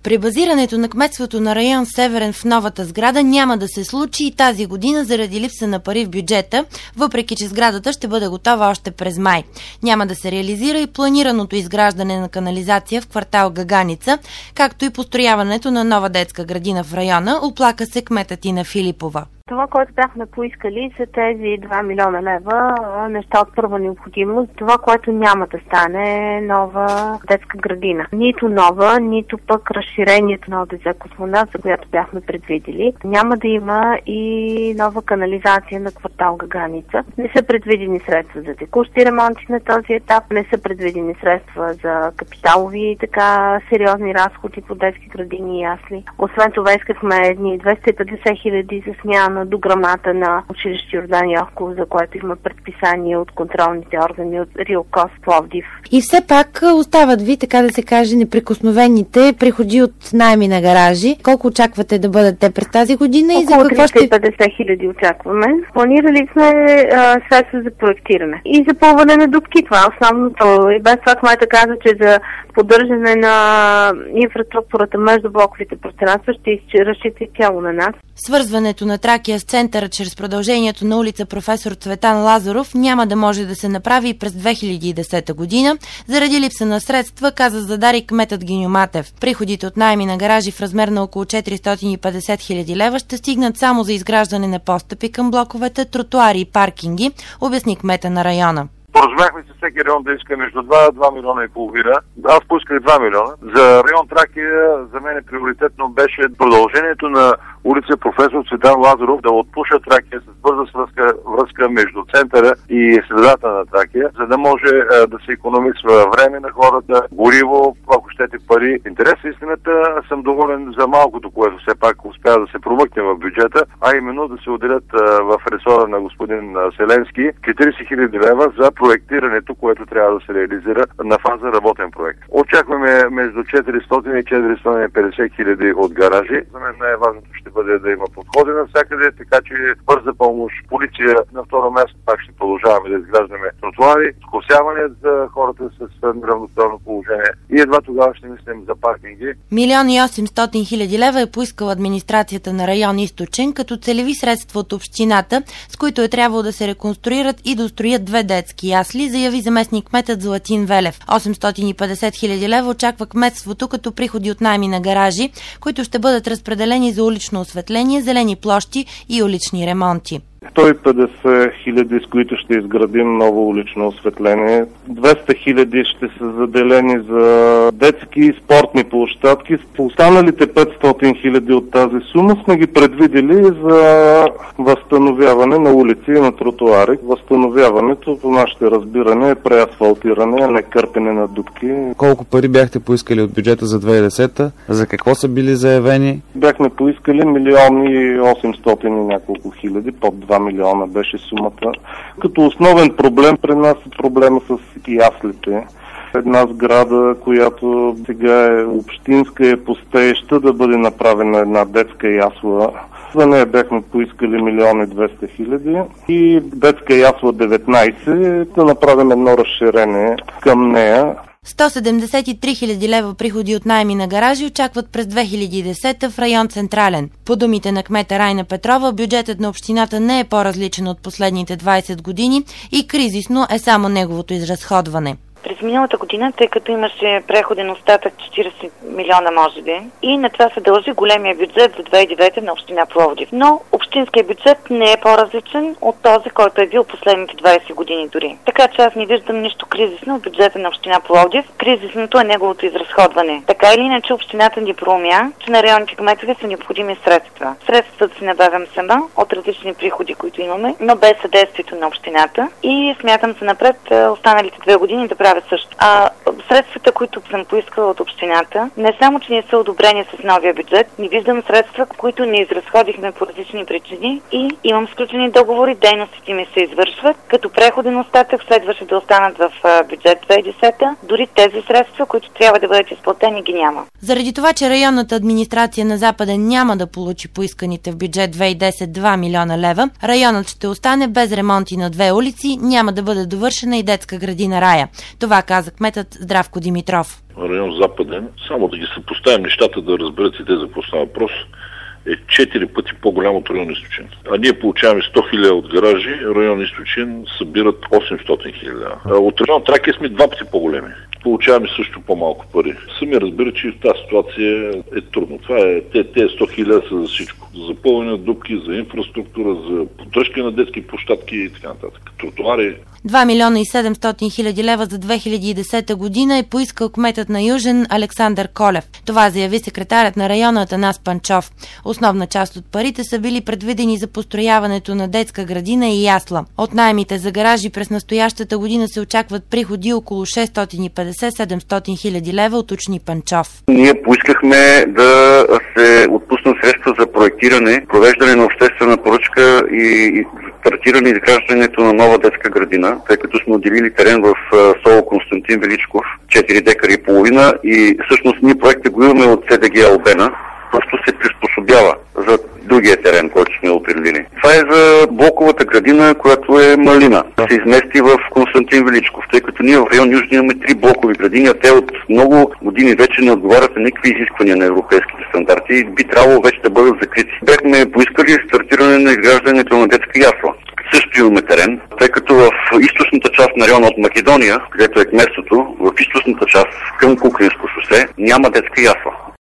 Пребазирането на кметството на район Северен в новата сграда няма да се случи и тази година заради липса на пари в бюджета, въпреки че сградата ще бъде готова още през май. Няма да се реализира и планираното изграждане на канализация в квартал Гаганица, както и построяването на нова детска градина в района, оплака се кметът Тина Филипова. Това, което бяхме поискали, са тези 2 милиона лева, неща от първа необходимост. Това, което няма да стане, е нова детска градина. Нито нова, нито пък разширението на ОДЗ Космонавт, за която бяхме предвидели. Няма да има и нова канализация на квартал Гаганица. Не са предвидени средства за текущи ремонти на този етап, не са предвидени средства за капиталови така сериозни разходи по детски градини и ясли. Освен това искахме едни 250 хиляди за смяна на дограмата на училище Йордан Йовков, за което има предписание от контролните органи от РИОКОС Пловдив. И все пак остават ви, така да се каже, неприкосновените приходи от наеми на гаражи. Колко очаквате да бъдат те през тази година? Около 350 хиляди очакваме. Планирали сме средства за проектиране и запълване на дупки. Това е основното. И без това кмета каза, че за поддържане на инфраструктурата между блоковите пространства ще разчита цяло на нас. Свързването на Тракия с центъра чрез продължението на улица Професор Цветан Лазаров няма да може да се направи и през 2010 година, заради липса на средства, каза Задари кметът Гиньо Матев. Приходите от наеми на гаражи в размер на около 450 хиляди лева ще стигнат само за изграждане на постъпи към блоковете, тротуари и паркинги, обясни кмета на района. Поразумяхме се всеки район да иска между 2 милиона и половина. Аз поисках 2 милиона. За район Тракия за мен приоритетно беше продължението на улица Професор Цветан Лазаров да отпуша Тракия с бърза връзка между центъра и средата на Тракия, за да може да се икономисва време на хората, гориво, ако щете пари. Интерес истината, съм доволен за малкото, което все пак успя да се промъкне в бюджета, а именно да се отделят в ресора на господин Селенски 40 хиляди лева за проектирането, което трябва да се реализира на фаза работен проект. Очакваме между 400 и 450 хиляди от гаражи. За мен най-важното ще бъде да има подходи навсякъде, така че бърза помощ, полиция. На второ място пак ще продължаваме да изграждаме тротуари, скосяване за хората с неравностойно положение и едва тогава ще мислим за паркинги. 1 800 000 лева е поискала администрацията на район Източен като целеви средства от общината, с които е трябвало да се реконструират и достроят 2 детски ясли, заяви заместник кметът Златин Велев. 850 хиляди лева очаква кметството като приходи от наеми на гаражи, които ще бъдат разпределени за улично осветление, зелени площи и улични ремонти. 150 хиляди, с които ще изградим ново улично осветление. 200 хиляди ще са заделени за детски и спортни площадки. Останалите 500 хиляди от тази сума сме ги предвидели за възстановяване на улици и на тротуари. Възстановяването, по нашите разбиране, е преасфалтиране, а не кърпене на дупки. Колко пари бяхте поискали от бюджета за 2010? За какво са били заявени? Бяхме поискали 1 800 и няколко хиляди, под 2 милиона беше сумата. Като основен проблем при нас е проблема с яслите. Една сграда, която сега е общинска, е пустееща, да бъде направена една детска ясла. За нея бяхме поискали 1 200 хиляди и детска ясла 19, да направим едно разширение към нея. 173 хиляди лева приходи от наеми на гаражи очакват през 2010 в район Централен. По думите на кмета Райна Петрова, бюджетът на общината не е по-различен от последните 20 години и кризисно е само неговото изразходване. През миналата година, тъй като имаше преходен остатък 40 милиона, може би, и на това се дължи големия бюджет за 2009 на община Пловдив. Но общинският бюджет не е по-различен от този, който е бил последните 20 години дори. Така че аз не виждам нищо кризисно в бюджета на община Пловдив. Кризисното е неговото изразходване. Така или иначе общината ни проумя, че на районните кметове са необходими средства. Средствата си набавям сама от различни приходи, които имаме, но без съдействието на общината и смятам за напред останалите 2 години да правя също. А средствата, които съм поискала от общината, не само, че не са одобрени с новия бюджет, не виждам средства, които не изразходихме по различни причини. месечни и имам сключени договори, дейностите ми се извършват, като преходен остатък следваше да останат в бюджет 2010. Дори тези средства, които трябва да бъдат изплатени, ги няма. Заради това, че районната администрация на Западен няма да получи поисканите в бюджет 2010 2 милиона лева, районът ще остане без ремонти на 2 улици, няма да бъде довършена и детска градина Рая. Това каза кметът Здравко Димитров. Район Западен, само да ги съпоставим нещата, да разберете те за какво става въпрос, е 4 пъти по-голям от район Източен. А ние получаваме 100 хиляди от гаражи, район Източен събират 800 хиляди. От район Тракия сме 2 пъти по-големи. Получаваме също по-малко пари. Сами разбира, че в тази ситуация е трудно. Това е, те 100 хиляди са за всичко. За запълване на дупки, за инфраструктура, за поддръжка на детски площадки и така нататък. Тротуари. 2 милиона и 700 хиляди лева за 2010 година е поискал кметът на Южен Александър Колев. Това заяви секретарят на района Атанас Панчов. Основна част от парите са били предвидени за построяването на детска градина и ясла. От наемите за гаражи през настоящата година се очакват приходи около 650-700 хиляди лева, уточни Панчов. Ние поискахме да се отпуснат средства за проектиране, провеждане на обществена поръчка и стартиране и изграждането на нова детска градина, тъй като сме отделили терен в село Константин Величков, 4 декара и половина и всъщност ние проекта го имаме от СДГ Албена, просто се приспособява за другия терен, който сме определили. Това е за блоковата градина, която е малина. Се измести в Константин Величков, тъй като ние в район Южни имаме 3 блокови градини, а те от много години вече не отговарят на никакви изисквания на европейските стандарти и би трябвало вече да бъдат закрити. Бяхме поискали стартиране на изграждането на детска ясла. Също имаме терен, тъй като в източната част на района от Македония, където е кметството, в източната част към Куклинско шосе няма детска ясла.